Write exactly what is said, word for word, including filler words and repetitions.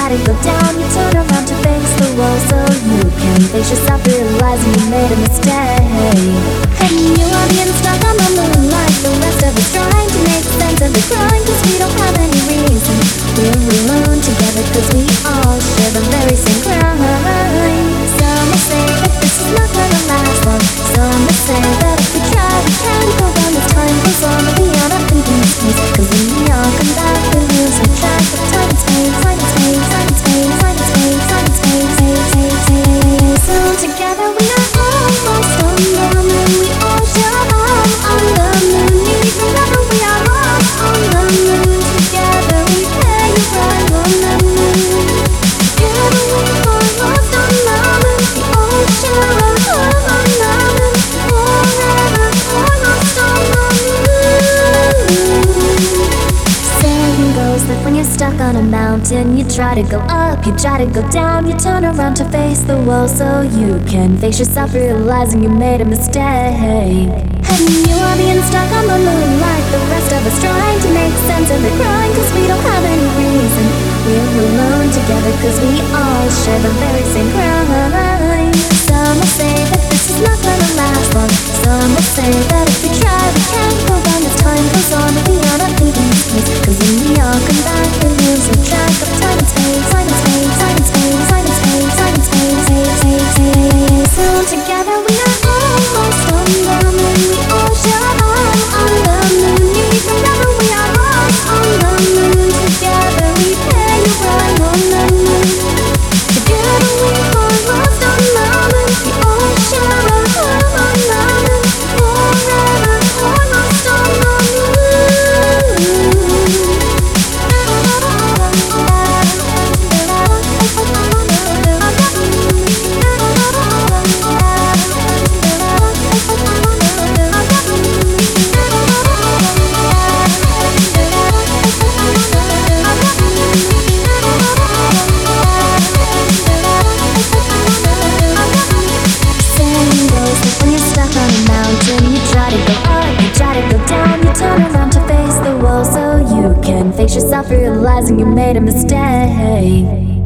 try to go down, you turn around to face the wall. So you can face yourself, realizing you made a mistake. And you are being stuck on the moon like the rest of us, trying to make sense of the crime, cause we don't have any reason. We're alone together cause we all share the very same crime. Some will say that this is not gonna last long. Some will say that if we try we can go down this time. Cause some will be on up in this place, cause when we all come back we lose our track of time and space. Time and space, time and space, time and space, time and space, space, space, space. So together we are almost on the moon. We all share up on the moon. Maybe forever we are lost on the moon. Together we pay a price on the moon. Together we are lost on the moon. We all share up on the moon. Forever we're lost on the moon. Saying goes that when you're stuck on a mountain, you try to go up, you try to go down, you turn around to face the wall so you can face yourself, realizing you made a mistake. And you are being stuck on the moon like the rest of us, trying to make sense of the crime, cause we don't have any reason. We're alone together cause we all share the very same crime. Some will say that this is not gonna last long. Some will say that if we try we can't go down this time. Goes on and beyond our thinking space, cause when we all come back we lose the track of time and space. Time and space, time and space, time and space, time and space, space, space, space. So together we are almost on the moon. We all share up on the moon. Maybe forever we are lost on the moon. Together we pay a price on the moon. Together we are lost on the moon. We all share up on the moon. Forever we're lost on the face yourself, realizing you made a mistake.